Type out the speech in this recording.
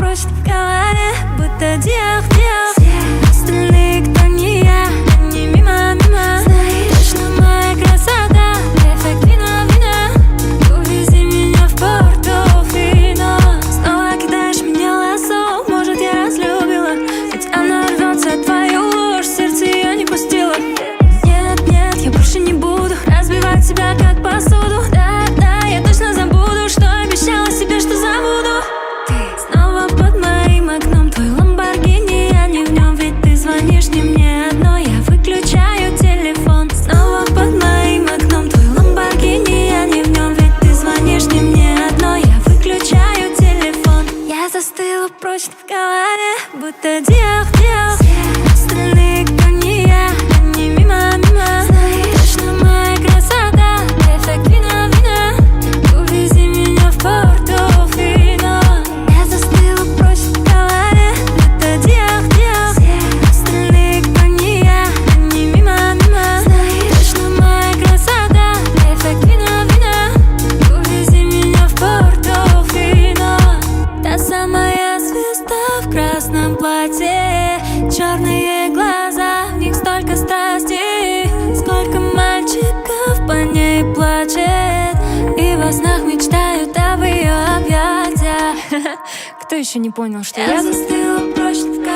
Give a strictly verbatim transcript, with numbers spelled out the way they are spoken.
прочь в голове, будто диах, диах. Остальные, кто не я, они мимо, мимо. Точно моя красота, эффект вина, вина. Увези меня в Портофино. Снова кидаешь меня лассо, может я разлюбила, ведь она рвется, твою ложь, сердце я не пустила. Нет, нет, я больше не буду разбивать себя как посуду. Да, да, я точно забуду, что обещала себе, что забуду. Ты снова под моим окном, твой Ламборгини, я не в нем, ведь ты звонишь не мне одной, я выключаю телефон. Снова под моим окном, твой Ламборгини, я не в нем, ведь ты звонишь не мне одной, я выключаю телефон. Я застыла прочно в голове, будто диах, диах. Остальные, кто не я, они мимо, мимо. Точно моя красота, эффект вина, вина. Увези меня в Портофино. Я застыла прочно в голове, будто диах, диах. Остальные, кто не я, они мимо, мимо. Точно моя красота, эффект вина, вина. Увези меня в Портофино. Та самая звезда в красном платье, черные глаза, в них столько страсти. Сколько мальчиков по ней плачет и во снах мечтают об ее объятиях. Кто еще не понял, что я, я застыла прочно в